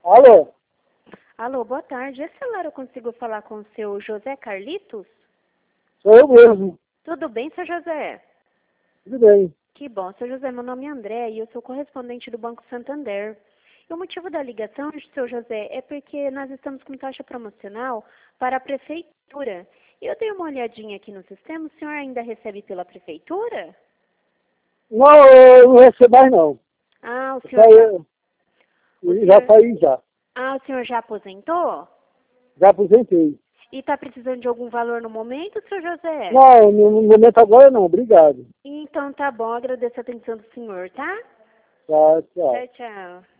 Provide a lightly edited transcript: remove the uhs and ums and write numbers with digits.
Alô? Alô, boa tarde. Esse celular eu consigo falar com o seu José Carlitos? Sou eu mesmo. Tudo bem, seu José? Tudo bem. Que bom, seu José. Meu nome é André e eu sou correspondente do Banco Santander. E o motivo da ligação, seu José, é porque nós estamos com taxa promocional para a prefeitura. Eu dei uma olhadinha aqui no sistema. O senhor ainda recebe pela prefeitura? Não, eu não recebo mais não. Ah, o Eu senhor já... O eu já senhor... saí já. Ah, o senhor já aposentou? Já aposentei. E está precisando de algum valor no momento, seu José? Não, no momento agora não, obrigado. Então tá bom, agradeço a atenção do senhor, tá? Tá, tchau. Tchau, tchau.